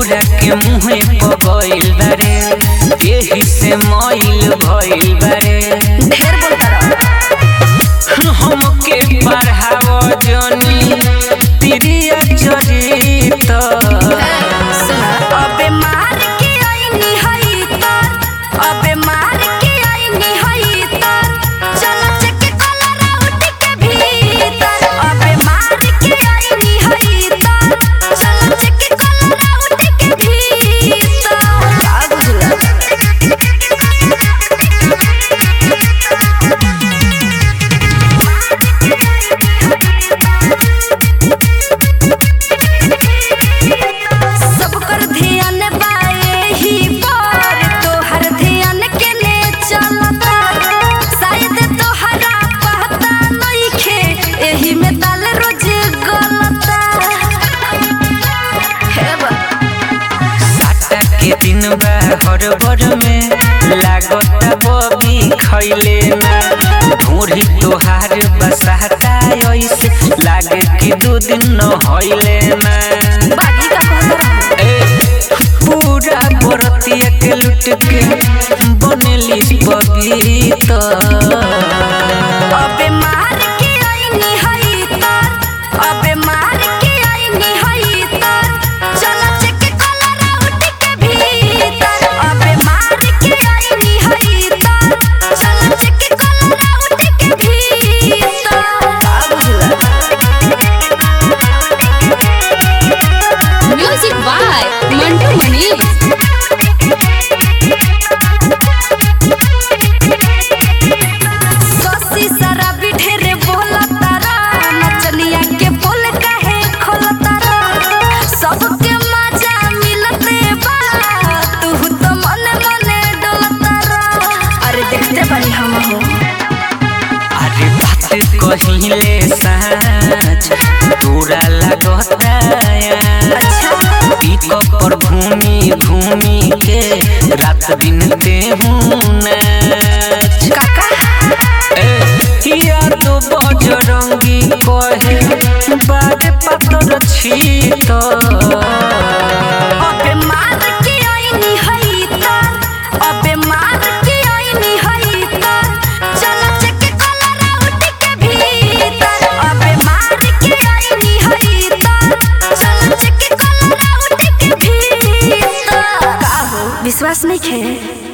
पूरा के मुहे पगइल बारे, एही से मइल भइल बारे। ढेर बोलता हमके पढ़ावो जनी तिरिया चरित। अबे मार के आईनी हई तर, अबे मार के आईनी हई तर, चलो चके कलरा उठ के भीतर। अबे मार के आईनी हई तर, चलो चके कलरा उठ के भीतर। का बुझला सबकर ध्यान बाए ही पर, तोहर ध्यान के ने चलता। शायद तोहरा पता नइखे, एही में ताल रोज गलता। हे बा साटा के दिन बा हड़बड़ में लागत बबी खैले ना। ढोरी तोहार बसाता ऐसे लागे कि 2 दिन न होइले ना। बागी का कहता पूरा बरतिया के लुट के बनेली पवित्र। अबे मार के आईनी हई तर, अबे मार के आईनी हई तर, चलो चके कलरा उठ के भीतर। अबे मार के आईनी हई तर, चलो चके कलरा उठ के भीतर। का बुझला म्यूजिक बाय मंटू मनीष। ससी शराबी ढेरे बोलता रा, नचनिया के बोल काहे खोलता रा। सबके मजा मिलते बा, तू तो मने मने डोलता रा। अरे देखते बानी हम हो अरे बात कहिले साँच तोरा लगता पिकअप पर घूमी घूमी के रात दिन देहूं नाच। काका या तो बजरंगी कहे बागे पातर छीत। अबे मार के आईनी हई तर, अबे मार के आईनी हई तर, चलो चके कलरा उठ के भीतर। अबे मार के आईनी हई तर, चलो चके कलरा उठ के भीतर। का हो विश्वास नहीं खे?